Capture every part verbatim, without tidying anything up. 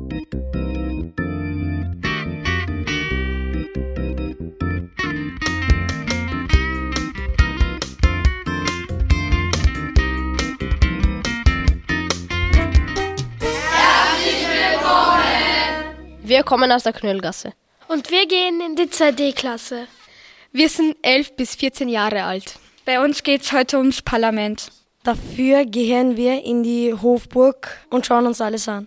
Wir kommen aus der Knöllgasse. Und wir gehen in die zwei D-Klasse. Wir sind elf bis vierzehn Jahre alt. Bei uns geht es heute ums Parlament. Dafür gehen wir in die Hofburg und schauen uns alles an.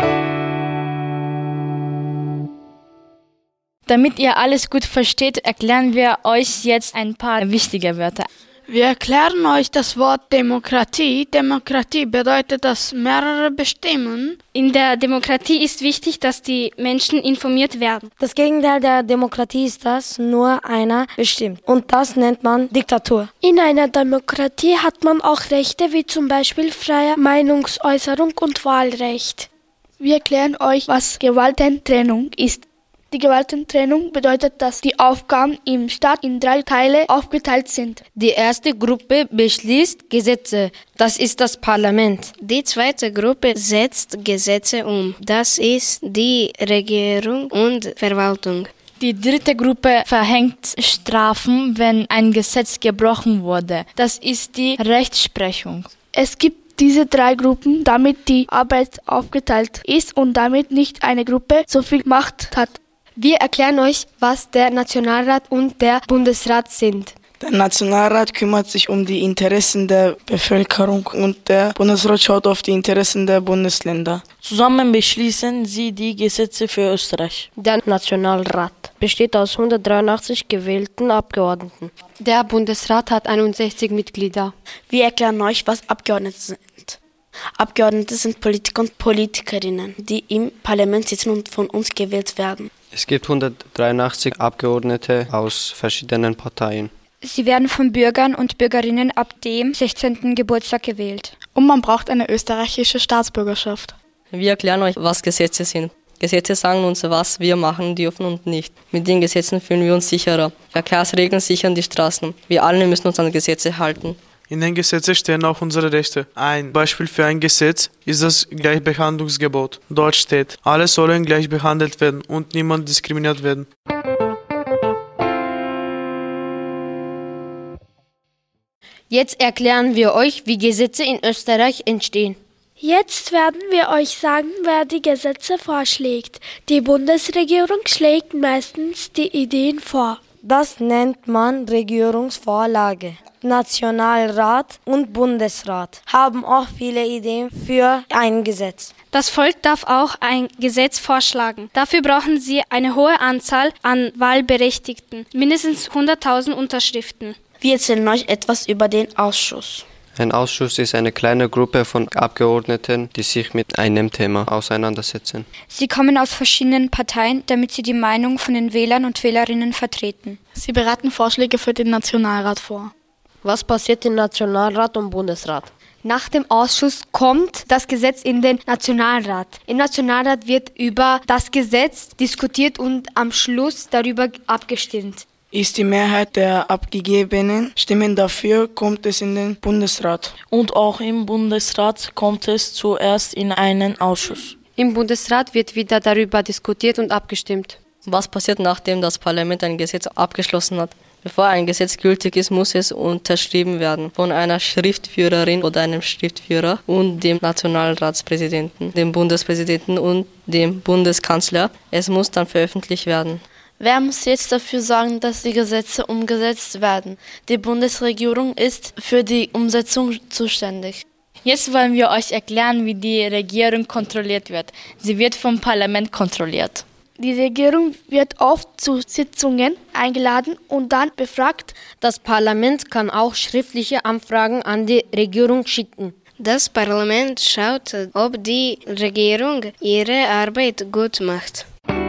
Damit ihr alles gut versteht, erklären wir euch jetzt ein paar wichtige Wörter. Wir erklären euch das Wort Demokratie. Demokratie bedeutet, dass mehrere bestimmen. In der Demokratie ist wichtig, dass die Menschen informiert werden. Das Gegenteil der Demokratie ist, dass nur einer bestimmt. Und das nennt man Diktatur. In einer Demokratie hat man auch Rechte, wie zum Beispiel freie Meinungsäußerung und Wahlrecht. Wir erklären euch, was Gewaltentrennung ist. Die Gewaltentrennung bedeutet, dass die Aufgaben im Staat in drei Teile aufgeteilt sind. Die erste Gruppe beschließt Gesetze, das ist das Parlament. Die zweite Gruppe setzt Gesetze um, das ist die Regierung und Verwaltung. Die dritte Gruppe verhängt Strafen, wenn ein Gesetz gebrochen wurde, das ist die Rechtsprechung. Es gibt diese drei Gruppen, damit die Arbeit aufgeteilt ist und damit nicht eine Gruppe so viel Macht hat. Wir erklären euch, was der Nationalrat und der Bundesrat sind. Der Nationalrat kümmert sich um die Interessen der Bevölkerung und der Bundesrat schaut auf die Interessen der Bundesländer. Zusammen beschließen sie die Gesetze für Österreich. Der Nationalrat besteht aus hundertdreiundachtzig gewählten Abgeordneten. Der Bundesrat hat einundsechzig Mitglieder. Wir erklären euch, was Abgeordnete sind. Abgeordnete sind Politiker und Politikerinnen, die im Parlament sitzen und von uns gewählt werden. Es gibt hundertdreiundachtzig Abgeordnete aus verschiedenen Parteien. Sie werden von Bürgern und Bürgerinnen ab dem sechzehnten Geburtstag gewählt. Und man braucht eine österreichische Staatsbürgerschaft. Wir erklären euch, was Gesetze sind. Gesetze sagen uns, was wir machen dürfen und nicht. Mit den Gesetzen fühlen wir uns sicherer. Verkehrsregeln sichern die Straßen. Wir alle müssen uns an Gesetze halten. In den Gesetzen stehen auch unsere Rechte. Ein Beispiel für ein Gesetz ist das Gleichbehandlungsgebot. Dort steht, alle sollen gleich behandelt werden und niemand diskriminiert werden. Jetzt erklären wir euch, wie Gesetze in Österreich entstehen. Jetzt werden wir euch sagen, wer die Gesetze vorschlägt. Die Bundesregierung schlägt meistens die Ideen vor. Das nennt man Regierungsvorlage. Nationalrat und Bundesrat haben auch viele Ideen für ein Gesetz. Das Volk darf auch ein Gesetz vorschlagen. Dafür brauchen sie eine hohe Anzahl an Wahlberechtigten, mindestens hunderttausend Unterschriften. Wir erzählen euch etwas über den Ausschuss. Ein Ausschuss ist eine kleine Gruppe von Abgeordneten, die sich mit einem Thema auseinandersetzen. Sie kommen aus verschiedenen Parteien, damit sie die Meinung von den Wählern und Wählerinnen vertreten. Sie bereiten Vorschläge für den Nationalrat vor. Was passiert im Nationalrat und Bundesrat? Nach dem Ausschuss kommt das Gesetz in den Nationalrat. Im Nationalrat wird über das Gesetz diskutiert und am Schluss darüber abgestimmt. Ist die Mehrheit der abgegebenen Stimmen dafür, kommt es in den Bundesrat. Und auch im Bundesrat kommt es zuerst in einen Ausschuss. Im Bundesrat wird wieder darüber diskutiert und abgestimmt. Was passiert, nachdem das Parlament ein Gesetz abgeschlossen hat? Bevor ein Gesetz gültig ist, muss es unterschrieben werden von einer Schriftführerin oder einem Schriftführer und dem Nationalratspräsidenten, dem Bundespräsidenten und dem Bundeskanzler. Es muss dann veröffentlicht werden. Wer muss jetzt dafür sorgen, dass die Gesetze umgesetzt werden? Die Bundesregierung ist für die Umsetzung zuständig. Jetzt wollen wir euch erklären, wie die Regierung kontrolliert wird. Sie wird vom Parlament kontrolliert. Die Regierung wird oft zu Sitzungen eingeladen und dann befragt. Das Parlament kann auch schriftliche Anfragen an die Regierung schicken. Das Parlament schaut, ob die Regierung ihre Arbeit gut macht.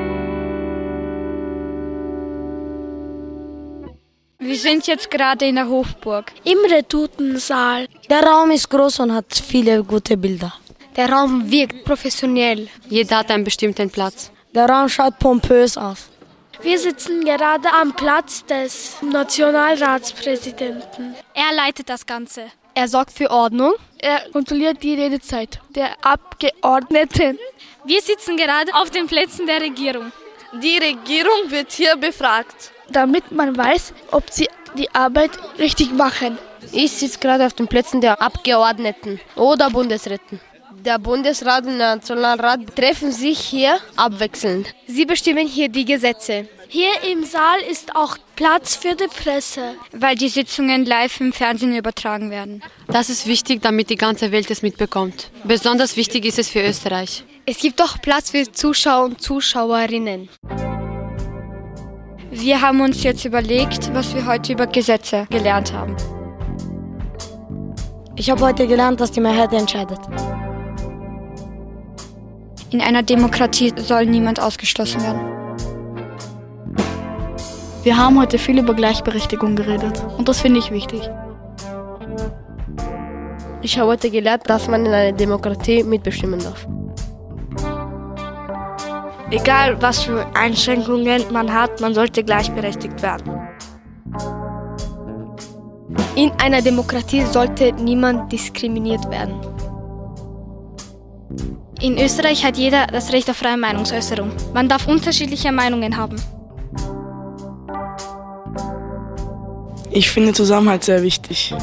Wir sind jetzt gerade in der Hofburg. Im Redutensaal. Der Raum ist groß und hat viele gute Bilder. Der Raum wirkt professionell. Jeder hat einen bestimmten Platz. Der Raum schaut pompös aus. Wir sitzen gerade am Platz des Nationalratspräsidenten. Er leitet das Ganze. Er sorgt für Ordnung. Er kontrolliert die Redezeit der Abgeordneten. Wir sitzen gerade auf den Plätzen der Regierung. Die Regierung wird hier befragt, damit man weiß, ob sie die Arbeit richtig machen. Ich sitze gerade auf den Plätzen der Abgeordneten oder Bundesräten. Der Bundesrat und der Nationalrat treffen sich hier abwechselnd. Sie bestimmen hier die Gesetze. Hier im Saal ist auch Platz für die Presse, weil die Sitzungen live im Fernsehen übertragen werden. Das ist wichtig, damit die ganze Welt es mitbekommt. Besonders wichtig ist es für Österreich. Es gibt auch Platz für Zuschauer und Zuschauerinnen. Wir haben uns jetzt überlegt, was wir heute über Gesetze gelernt haben. Ich habe heute gelernt, dass die Mehrheit entscheidet. In einer Demokratie soll niemand ausgeschlossen werden. Wir haben heute viel über Gleichberechtigung geredet und das finde ich wichtig. Ich habe heute gelernt, dass man in einer Demokratie mitbestimmen darf. Egal, was für Einschränkungen man hat, man sollte gleichberechtigt werden. In einer Demokratie sollte niemand diskriminiert werden. In Österreich hat jeder das Recht auf freie Meinungsäußerung. Man darf unterschiedliche Meinungen haben. Ich finde Zusammenhalt sehr wichtig.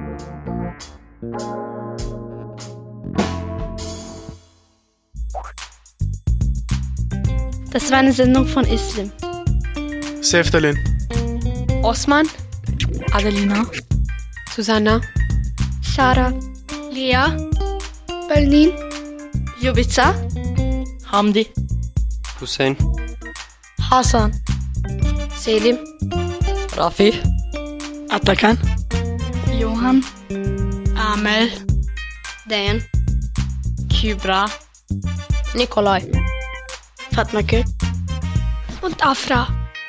Das war eine Sendung von Islim. Seftalin. Osman. Adelina. Susanna. Sarah. Lea. Berlin. Jubica. Hamdi. Hussein. Hassan. Selim. Rafi. Atakan. Johann. Amel. Dan. Kybra. Nikolai. Fatma Kö. Und Afra.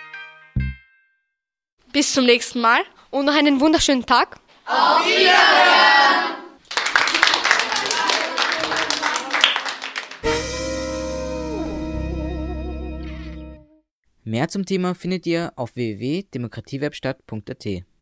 Bis zum nächsten Mal. Und noch einen wunderschönen Tag. Auf Wiedersehen! Mehr zum Thema findet ihr auf w w w punkt demokratiewerkstatt punkt a t.